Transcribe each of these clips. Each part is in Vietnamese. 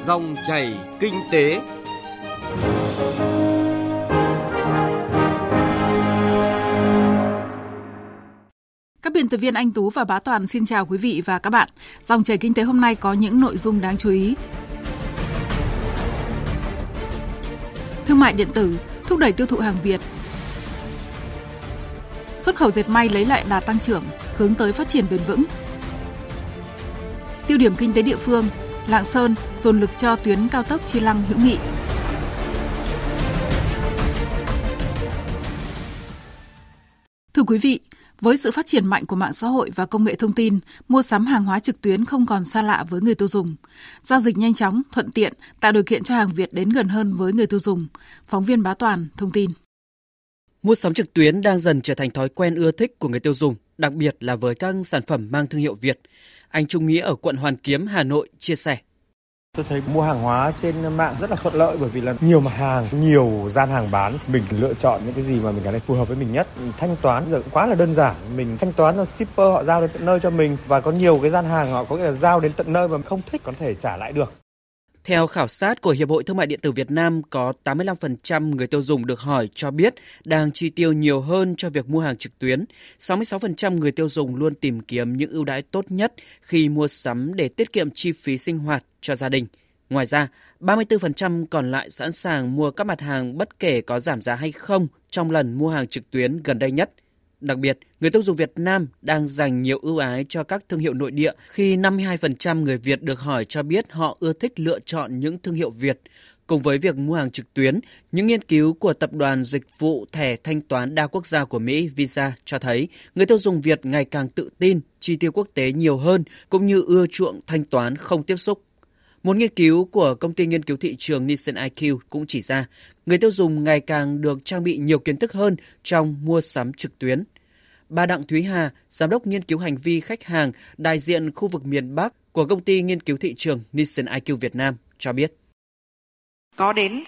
Dòng chảy kinh tế. Các biên tập viên Anh Tú và Bá Toàn xin chào quý vị và các bạn. Dòng chảy kinh tế hôm nay có những nội dung đáng chú ý. Thương mại điện tử thúc đẩy tiêu thụ hàng Việt. Xuất khẩu dệt may lấy lại đà tăng trưởng, hướng tới phát triển bền vững. Tiêu điểm kinh tế địa phương, Lạng Sơn dồn lực cho tuyến cao tốc Chi Lăng - Hữu Nghị. Thưa quý vị, với sự phát triển mạnh của mạng xã hội và công nghệ thông tin, mua sắm hàng hóa trực tuyến không còn xa lạ với người tiêu dùng. Giao dịch nhanh chóng, thuận tiện, tạo điều kiện cho hàng Việt đến gần hơn với người tiêu dùng. Phóng viên Bá Toàn thông tin. Mua sắm trực tuyến đang dần trở thành thói quen ưa thích của người tiêu dùng, đặc biệt là với các sản phẩm mang thương hiệu Việt. Anh Trung Nghĩa ở quận Hoàn Kiếm, Hà Nội chia sẻ. Tôi thấy mua hàng hóa trên mạng rất là thuận lợi bởi vì là nhiều mặt hàng, nhiều gian hàng bán. Mình lựa chọn những cái gì mà mình cảm thấy phù hợp với mình nhất. Thanh toán giờ cũng quá là đơn giản. Mình thanh toán cho shipper, họ giao đến tận nơi cho mình. Và có nhiều cái gian hàng họ có nghĩa là giao đến tận nơi mà không thích có thể trả lại được. Theo khảo sát của Hiệp hội Thương mại điện tử Việt Nam, có 85% người tiêu dùng được hỏi cho biết đang chi tiêu nhiều hơn cho việc mua hàng trực tuyến. 66% người tiêu dùng luôn tìm kiếm những ưu đãi tốt nhất khi mua sắm để tiết kiệm chi phí sinh hoạt cho gia đình. Ngoài ra, 34% còn lại sẵn sàng mua các mặt hàng bất kể có giảm giá hay không trong lần mua hàng trực tuyến gần đây nhất. Đặc biệt, người tiêu dùng Việt Nam đang dành nhiều ưu ái cho các thương hiệu nội địa khi 52% người Việt được hỏi cho biết họ ưa thích lựa chọn những thương hiệu Việt. Cùng với việc mua hàng trực tuyến, những nghiên cứu của Tập đoàn Dịch vụ Thẻ Thanh toán Đa quốc gia của Mỹ Visa cho thấy người tiêu dùng Việt ngày càng tự tin, chi tiêu quốc tế nhiều hơn cũng như ưa chuộng thanh toán không tiếp xúc. Một nghiên cứu của công ty nghiên cứu thị trường Nielsen IQ cũng chỉ ra, người tiêu dùng ngày càng được trang bị nhiều kiến thức hơn trong mua sắm trực tuyến. Bà Đặng Thúy Hà, Giám đốc nghiên cứu hành vi khách hàng, đại diện khu vực miền Bắc của công ty nghiên cứu thị trường Nielsen IQ Việt Nam cho biết. Có đến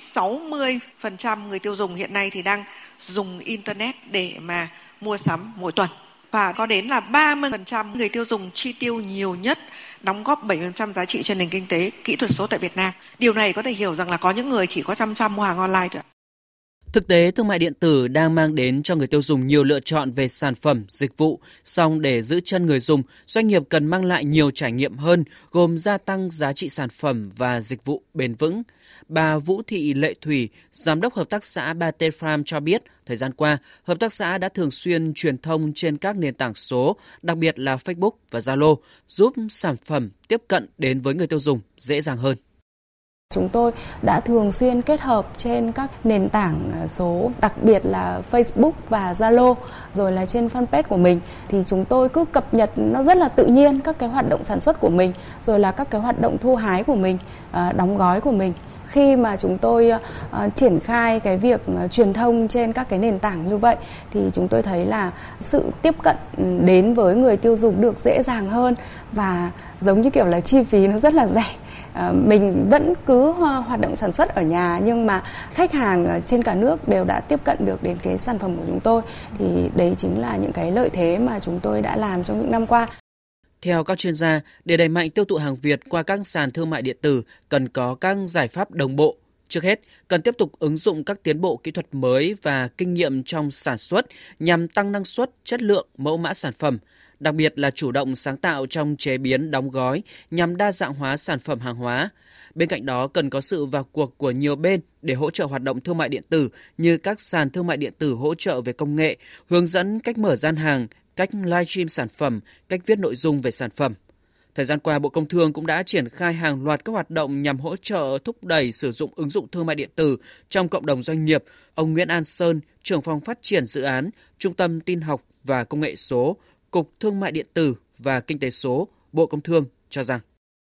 60% người tiêu dùng hiện nay thì đang dùng Internet để mà mua sắm mỗi tuần. Và có đến là 30% người tiêu dùng chi tiêu nhiều nhất, đóng góp 70% giá trị cho nền kinh tế kỹ thuật số tại Việt Nam. Điều này có thể hiểu rằng là có những người chỉ có chăm mua hàng online thôi. Thực tế, thương mại điện tử đang mang đến cho người tiêu dùng nhiều lựa chọn về sản phẩm, dịch vụ. Song để giữ chân người dùng, doanh nghiệp cần mang lại nhiều trải nghiệm hơn, gồm gia tăng giá trị sản phẩm và dịch vụ bền vững. Bà Vũ Thị Lệ Thủy, Giám đốc Hợp tác xã Bate Farm cho biết, thời gian qua, Hợp tác xã đã thường xuyên truyền thông trên các nền tảng số, đặc biệt là Facebook và Zalo, giúp sản phẩm tiếp cận đến với người tiêu dùng dễ dàng hơn. Chúng tôi đã thường xuyên kết hợp trên các nền tảng số, đặc biệt là Facebook và Zalo, rồi là trên fanpage của mình. Thì chúng tôi cứ cập nhật nó rất là tự nhiên các cái hoạt động sản xuất của mình, rồi là các cái hoạt động thu hái của mình, đóng gói của mình. Khi mà chúng tôi triển khai cái việc truyền thông trên các cái nền tảng như vậy thì chúng tôi thấy là sự tiếp cận đến với người tiêu dùng được dễ dàng hơn và giống như kiểu là chi phí nó rất là rẻ. Mình vẫn cứ hoạt động sản xuất ở nhà nhưng mà khách hàng trên cả nước đều đã tiếp cận được đến cái sản phẩm của chúng tôi. Thì đấy chính là những cái lợi thế mà chúng tôi đã làm trong những năm qua. Theo các chuyên gia, để đẩy mạnh tiêu thụ hàng Việt qua các sàn thương mại điện tử cần có các giải pháp đồng bộ. Trước hết, cần tiếp tục ứng dụng các tiến bộ kỹ thuật mới và kinh nghiệm trong sản xuất nhằm tăng năng suất, chất lượng, mẫu mã sản phẩm, đặc biệt là chủ động sáng tạo trong chế biến, đóng gói nhằm đa dạng hóa sản phẩm hàng hóa. Bên cạnh đó, cần có sự vào cuộc của nhiều bên để hỗ trợ hoạt động thương mại điện tử như các sàn thương mại điện tử hỗ trợ về công nghệ, hướng dẫn cách mở gian hàng, cách livestream sản phẩm, cách viết nội dung về sản phẩm. Thời gian qua, Bộ Công Thương cũng đã triển khai hàng loạt các hoạt động nhằm hỗ trợ thúc đẩy sử dụng ứng dụng thương mại điện tử trong cộng đồng doanh nghiệp. Ông Nguyễn An Sơn, trưởng phòng phát triển dự án, Trung tâm Tin học và Công nghệ số, Cục Thương mại điện tử và Kinh tế số, Bộ Công Thương cho rằng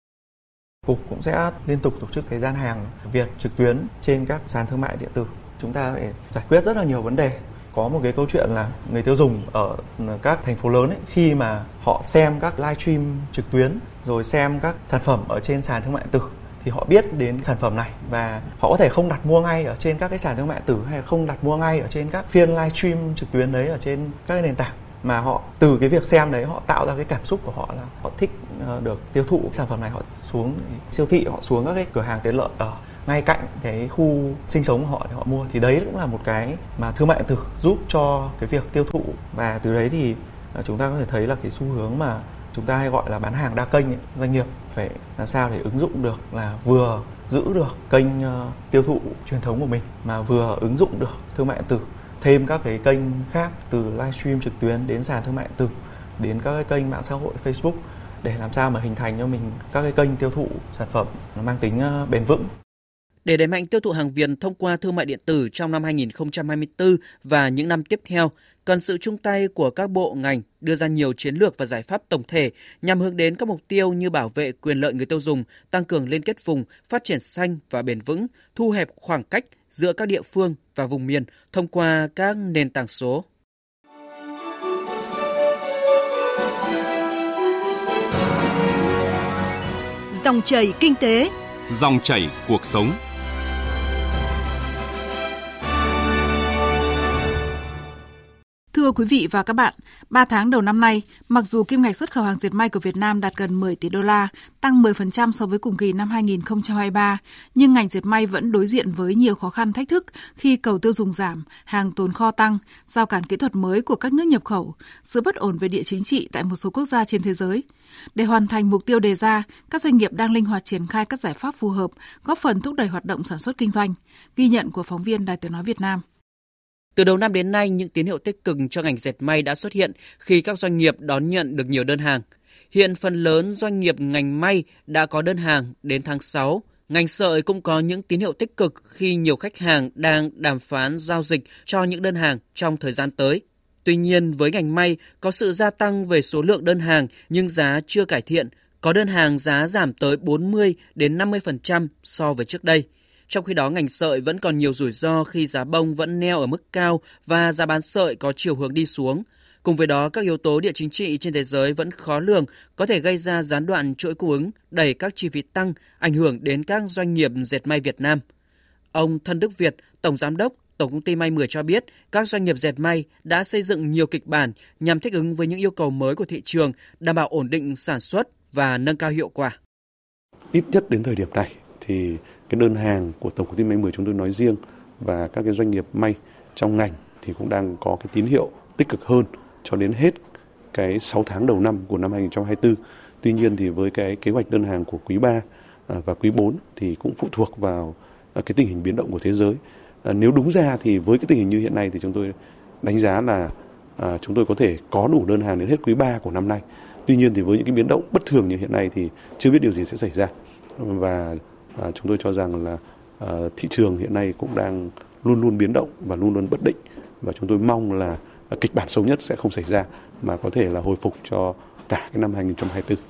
Cục cũng sẽ liên tục tổ chức cái gian hàng Việt trực tuyến trên các sàn thương mại điện tử. Chúng ta phải giải quyết rất là nhiều vấn đề. Có một cái câu chuyện là người tiêu dùng ở các thành phố lớn ấy, khi mà họ xem các livestream trực tuyến rồi xem các sản phẩm ở trên sàn thương mại điện tử thì họ biết đến sản phẩm này và họ có thể không đặt mua ngay ở trên các cái sàn thương mại điện tử hay không đặt mua ngay ở trên các phiên livestream trực tuyến đấy ở trên các cái nền tảng, mà họ từ cái việc xem đấy họ tạo ra cái cảm xúc của họ là họ thích được tiêu thụ sản phẩm này, họ xuống siêu thị, họ xuống các cái cửa hàng tiện lợi ở ngay cạnh cái khu sinh sống của họ để họ mua. Thì đấy cũng là một cái mà thương mại điện tử giúp cho cái việc tiêu thụ. Và từ đấy thì chúng ta có thể thấy là cái xu hướng mà chúng ta hay gọi là bán hàng đa kênh ấy. Doanh nghiệp phải làm sao để ứng dụng được là vừa giữ được kênh tiêu thụ truyền thống của mình mà vừa ứng dụng được thương mại điện tử, thêm các cái kênh khác từ livestream trực tuyến đến sàn thương mại điện tử đến các cái kênh mạng xã hội Facebook để làm sao mà hình thành cho mình các cái kênh tiêu thụ sản phẩm nó mang tính bền vững. Để đẩy mạnh tiêu thụ hàng Việt thông qua thương mại điện tử trong năm 2024 và những năm tiếp theo, cần sự chung tay của các bộ ngành đưa ra nhiều chiến lược và giải pháp tổng thể nhằm hướng đến các mục tiêu như bảo vệ quyền lợi người tiêu dùng, tăng cường liên kết vùng, phát triển xanh và bền vững, thu hẹp khoảng cách giữa các địa phương và vùng miền thông qua các nền tảng số. Dòng chảy kinh tế, dòng chảy cuộc sống. Thưa quý vị và các bạn, 3 tháng đầu năm nay, mặc dù kim ngạch xuất khẩu hàng dệt may của Việt Nam đạt gần 10 tỷ đô la, tăng 10% so với cùng kỳ năm 2023, nhưng ngành dệt may vẫn đối diện với nhiều khó khăn thách thức khi cầu tiêu dùng giảm, hàng tồn kho tăng, rào cản kỹ thuật mới của các nước nhập khẩu, sự bất ổn về địa chính trị tại một số quốc gia trên thế giới. Để hoàn thành mục tiêu đề ra, các doanh nghiệp đang linh hoạt triển khai các giải pháp phù hợp, góp phần thúc đẩy hoạt động sản xuất kinh doanh. Ghi nhận của phóng viên Đài Tiếng nói Việt Nam. Từ đầu năm đến nay, những tín hiệu tích cực cho ngành dệt may đã xuất hiện khi các doanh nghiệp đón nhận được nhiều đơn hàng. Hiện phần lớn doanh nghiệp ngành may đã có đơn hàng đến tháng 6. Ngành sợi cũng có những tín hiệu tích cực khi nhiều khách hàng đang đàm phán giao dịch cho những đơn hàng trong thời gian tới. Tuy nhiên, với ngành may có sự gia tăng về số lượng đơn hàng nhưng giá chưa cải thiện, có đơn hàng giá giảm tới 40 đến 50% so với trước đây. Trong khi đó, ngành sợi vẫn còn nhiều rủi ro khi giá bông vẫn neo ở mức cao và giá bán sợi có chiều hướng đi xuống. Cùng với đó, các yếu tố địa chính trị trên thế giới vẫn khó lường, có thể gây ra gián đoạn chuỗi cung ứng, đẩy các chi phí tăng, ảnh hưởng đến các doanh nghiệp dệt may Việt Nam. Ông Thân Đức Việt, Tổng Giám đốc Tổng công ty May 10 cho biết, các doanh nghiệp dệt may đã xây dựng nhiều kịch bản nhằm thích ứng với những yêu cầu mới của thị trường, đảm bảo ổn định sản xuất và nâng cao hiệu quả. Ít nhất đến thời điểm này thì cái đơn hàng của Tổng công ty May 10 chúng tôi nói riêng và các cái doanh nghiệp may trong ngành thì cũng đang có cái tín hiệu tích cực hơn cho đến hết cái 6 tháng đầu năm của năm 2024. Tuy nhiên thì với cái kế hoạch đơn hàng của quý 3 và quý 4 thì cũng phụ thuộc vào cái tình hình biến động của thế giới. Nếu đúng ra thì với cái tình hình như hiện nay thì chúng tôi đánh giá là chúng tôi có thể có đủ đơn hàng đến hết quý 3 của năm nay. Tuy nhiên thì với những cái biến động bất thường như hiện nay thì chưa biết điều gì sẽ xảy ra. Và chúng tôi cho rằng là thị trường hiện nay cũng đang luôn luôn biến động và luôn luôn bất định. Và chúng tôi mong là kịch bản xấu nhất sẽ không xảy ra mà có thể là hồi phục cho cả cái năm 2024.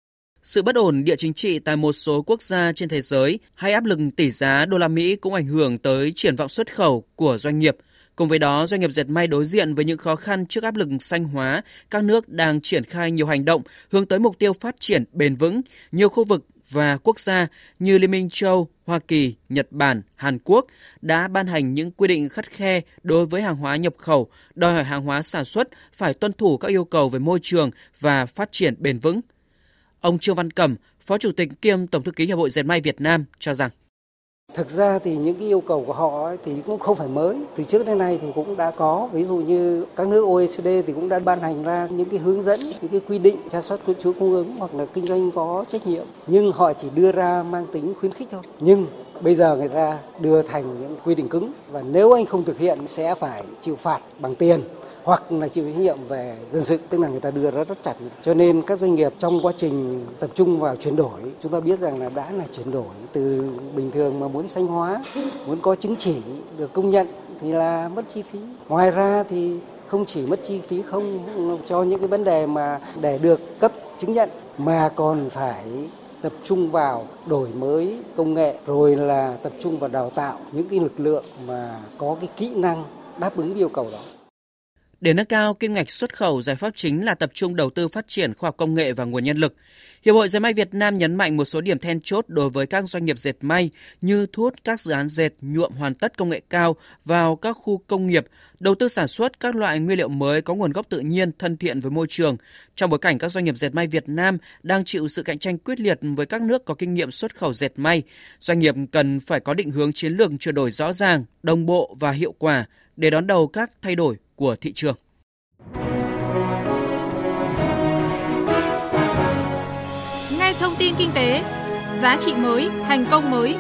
Sự bất ổn địa chính trị tại một số quốc gia trên thế giới hay áp lực tỷ giá đô la Mỹ cũng ảnh hưởng tới triển vọng xuất khẩu của doanh nghiệp. Cùng với đó, doanh nghiệp dệt may đối diện với những khó khăn trước áp lực xanh hóa. Các nước đang triển khai nhiều hành động hướng tới mục tiêu phát triển bền vững. Nhiều khu vực và quốc gia như Liên minh châu Âu, Hoa Kỳ, Nhật Bản, Hàn Quốc đã ban hành những quy định khắt khe đối với hàng hóa nhập khẩu, đòi hỏi hàng hóa sản xuất phải tuân thủ các yêu cầu về môi trường và phát triển bền vững. Ông Trương Văn Cẩm, Phó Chủ tịch kiêm Tổng thư ký Hiệp hội Dệt may Việt Nam cho rằng thực ra thì những cái yêu cầu của họ thì cũng không phải mới, từ trước đến nay thì cũng đã có, ví dụ như các nước OECD thì cũng đã ban hành ra những cái hướng dẫn, những cái quy định tra soát chuỗi cung ứng hoặc là kinh doanh có trách nhiệm, nhưng họ chỉ đưa ra mang tính khuyến khích thôi. Nhưng bây giờ người ta đưa thành những quy định cứng và nếu anh không thực hiện sẽ phải chịu phạt bằng tiền hoặc là chịu trách nhiệm về dân sự, tức là người ta đưa ra rất chặt. Cho nên các doanh nghiệp trong quá trình tập trung vào chuyển đổi, chúng ta biết rằng là đã là chuyển đổi từ bình thường mà muốn xanh hóa, muốn có chứng chỉ được công nhận thì là mất chi phí. Ngoài ra thì không chỉ mất chi phí không cho những cái vấn đề mà để được cấp chứng nhận mà còn phải tập trung vào đổi mới công nghệ rồi là tập trung vào đào tạo những cái lực lượng mà có cái kỹ năng đáp ứng yêu cầu đó. Để nâng cao kim ngạch xuất khẩu, giải pháp chính là tập trung đầu tư phát triển khoa học công nghệ và nguồn nhân lực. Hiệp hội Dệt may Việt Nam nhấn mạnh một số điểm then chốt đối với các doanh nghiệp dệt may như thu hút các dự án dệt nhuộm hoàn tất công nghệ cao vào các khu công nghiệp, đầu tư sản xuất các loại nguyên liệu mới có nguồn gốc tự nhiên, thân thiện với môi trường. Trong bối cảnh các doanh nghiệp dệt may Việt Nam đang chịu sự cạnh tranh quyết liệt với các nước có kinh nghiệm xuất khẩu dệt may, doanh nghiệp cần phải có định hướng chiến lược chuyển đổi rõ ràng, đồng bộ và hiệu quả để đón đầu các thay đổi của thị trường. Nghe thông tin kinh tế, giá trị mới, thành công mới.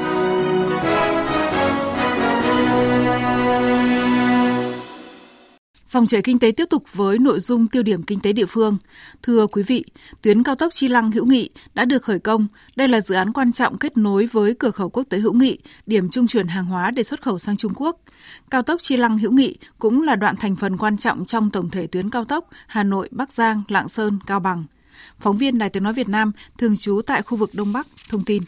Dòng chảy kinh tế tiếp tục với nội dung tiêu điểm kinh tế địa phương. Thưa quý vị, tuyến cao tốc Chi Lăng - Hữu Nghị đã được khởi công. Đây là dự án quan trọng kết nối với cửa khẩu quốc tế Hữu Nghị, điểm trung chuyển hàng hóa để xuất khẩu sang Trung Quốc. Cao tốc Chi Lăng - Hữu Nghị cũng là đoạn thành phần quan trọng trong tổng thể tuyến cao tốc Hà Nội - Bắc Giang - Lạng Sơn - Cao Bằng. Phóng viên Đài Tiếng nói Việt Nam thường trú tại khu vực Đông Bắc thông tin.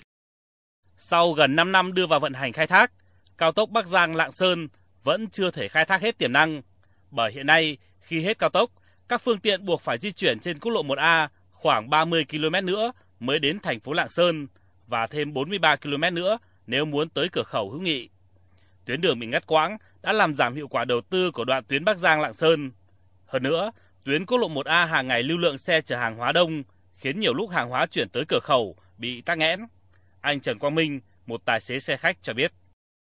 Sau gần 5 năm đưa vào vận hành khai thác, cao tốc Bắc Giang - Lạng Sơn vẫn chưa thể khai thác hết tiềm năng. Bởi hiện nay, khi hết cao tốc, các phương tiện buộc phải di chuyển trên quốc lộ 1A khoảng 30 km nữa mới đến thành phố Lạng Sơn và thêm 43 km nữa nếu muốn tới cửa khẩu Hữu Nghị. Tuyến đường bị ngắt quãng đã làm giảm hiệu quả đầu tư của đoạn tuyến Bắc Giang - Lạng Sơn. Hơn nữa, tuyến quốc lộ 1A hàng ngày lưu lượng xe chở hàng hóa đông, khiến nhiều lúc hàng hóa chuyển tới cửa khẩu bị tắc nghẽn. Anh Trần Quang Minh, một tài xế xe khách cho biết.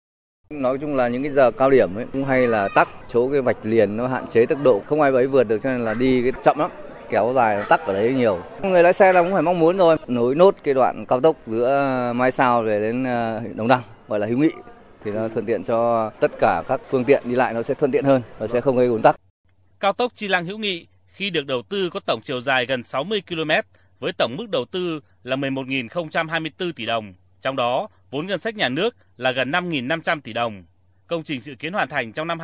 Nói chung là những cái giờ cao điểm ấy cũng hay là tắc, chỗ cái vạch liền nó hạn chế tốc độ, không ai ấy vượt được cho nên là đi cái chậm lắm, kéo dài tắc ở đấy nhiều. Người lái xe là cũng phải mong muốn rồi, nối nốt cái đoạn cao tốc giữa Mai Sao về đến Đồng Đăng gọi là Hữu Nghị thì nó thuận tiện cho tất cả các phương tiện đi lại, nó sẽ thuận tiện hơn và sẽ không gây ùn tắc. Cao tốc Chi Lăng - Hữu Nghị khi được đầu tư có tổng chiều dài gần 60 km với tổng mức đầu tư là 11.024 tỷ đồng. Trong đó, vốn ngân sách nhà nước là gần 5.500 tỷ đồng. Công trình dự kiến hoàn thành trong năm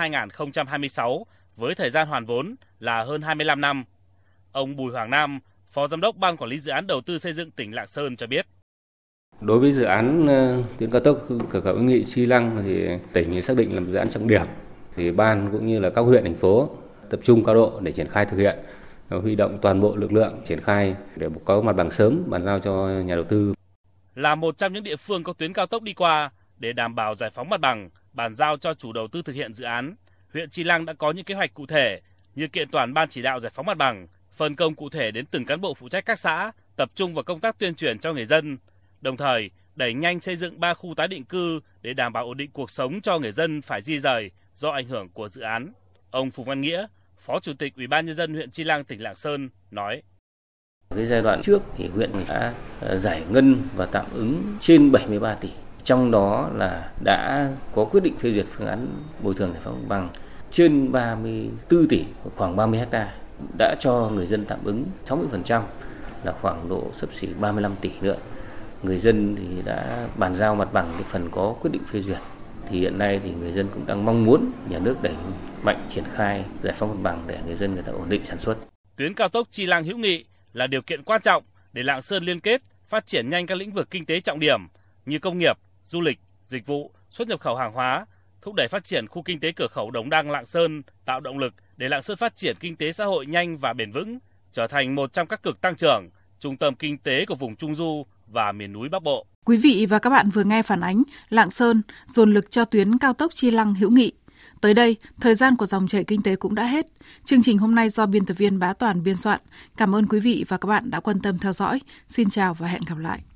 2026 với thời gian hoàn vốn là hơn 25 năm. Ông Bùi Hoàng Nam, Phó Giám đốc Ban Quản lý Dự án Đầu tư Xây dựng tỉnh Lạng Sơn cho biết. Đối với dự án tuyến cao tốc cửa khẩu Hữu Nghị Chi Lăng thì tỉnh xác định là một dự án trọng điểm. Thì ban cũng như là các huyện, thành phố tập trung cao độ để triển khai thực hiện, huy động toàn bộ lực lượng triển khai để có mặt bằng sớm bàn giao cho nhà đầu tư. Là một trong những địa phương có tuyến cao tốc đi qua, để đảm bảo giải phóng mặt bằng, bàn giao cho chủ đầu tư thực hiện dự án, huyện Chi Lăng đã có những kế hoạch cụ thể như kiện toàn ban chỉ đạo giải phóng mặt bằng, phân công cụ thể đến từng cán bộ phụ trách các xã, tập trung vào công tác tuyên truyền cho người dân, đồng thời đẩy nhanh xây dựng 3 khu tái định cư để đảm bảo ổn định cuộc sống cho người dân phải di rời do ảnh hưởng của dự án. Ông Phùng Văn Nghĩa, Phó Chủ tịch Ủy ban nhân dân huyện Chi Lăng, tỉnh Lạng Sơn nói: Cái giai đoạn trước thì huyện đã giải ngân và tạm ứng trên 73 tỷ. Trong đó là đã có quyết định phê duyệt phương án bồi thường giải phóng mặt bằng trên 34 tỷ, khoảng 30 ha. Đã cho người dân tạm ứng 60% là khoảng độ xấp xỉ 35 tỷ nữa. Người dân thì đã bàn giao mặt bằng cái phần có quyết định phê duyệt. Thì hiện nay thì người dân cũng đang mong muốn nhà nước đẩy mạnh triển khai giải phóng mặt bằng để người dân người ta ổn định sản xuất. Tuyến cao tốc Chi Lăng - Hữu Nghị là điều kiện quan trọng để Lạng Sơn liên kết, phát triển nhanh các lĩnh vực kinh tế trọng điểm như công nghiệp, du lịch, dịch vụ, xuất nhập khẩu hàng hóa, thúc đẩy phát triển khu kinh tế cửa khẩu Đồng Đăng - Lạng Sơn, tạo động lực để Lạng Sơn phát triển kinh tế xã hội nhanh và bền vững, trở thành một trong các cực tăng trưởng, trung tâm kinh tế của vùng Trung Du và miền núi Bắc Bộ. Quý vị và các bạn vừa nghe phản ánh Lạng Sơn dồn lực cho tuyến cao tốc Chi Lăng - Hữu Nghị. Tới đây, thời gian của dòng chảy kinh tế cũng đã hết. Chương trình hôm nay do biên tập viên Bá Toàn biên soạn. Cảm ơn quý vị và các bạn đã quan tâm theo dõi. Xin chào và hẹn gặp lại.